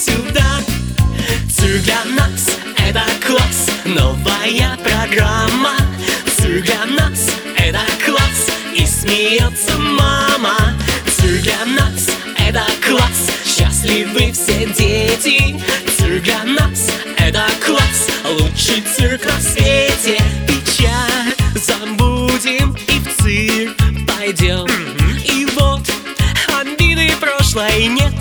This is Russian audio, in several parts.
сюда. Цирк для нас — это класс, новая программа. Цирк для нас — это класс, и смеется мама. Цирк для нас — это класс, счастливы все дети. Цирк для нас — это класс, лучший цирк на свете. Печаль забудем и в цирк пойдем. И вот обиды прошлой нет.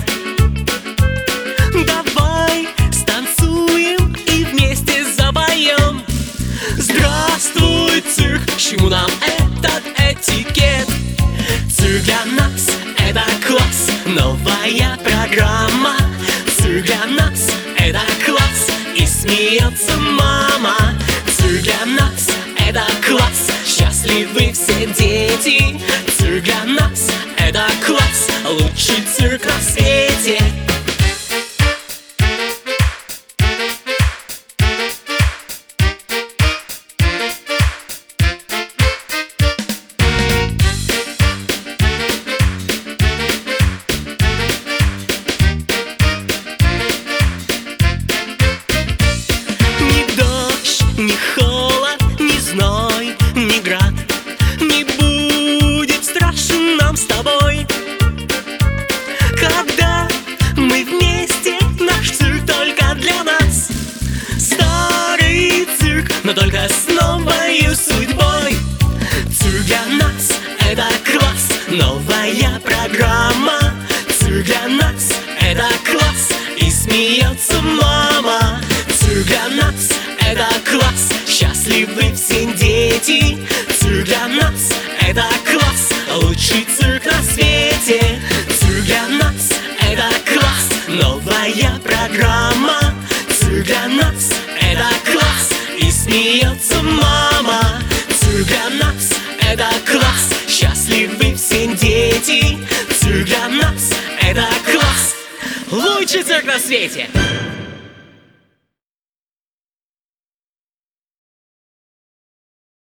Давай станцуем и вместе запоем. Здравствуй, цирк, к чему нам этот этикет? Цирк для нас — это класс, новая программа. Цирк для нас — это класс, и смеется мама. Цирк для нас — это класс, счастливы все дети. Цирк для нас — это класс, лучший цирк на свете. Ни холод, ни зной, ни град не будет страшен нам с тобой. Когда мы вместе, наш цирк только для нас. Старый цирк, но только с новой судьбой. Цирк для нас — это класс, новая программа. Цирк для нас — это класс, и смеется мама. Цирк для нас — это класс, счастливы все дети. Цирк для нас — это класс, лучший цирк на свете. Цирк для нас — это класс, новая программа. Цирк для нас — это класс, и смеется мама. Цирк для нас — это класс, счастливы все дети. Цирк для нас — это класс, лучший цирк на свете.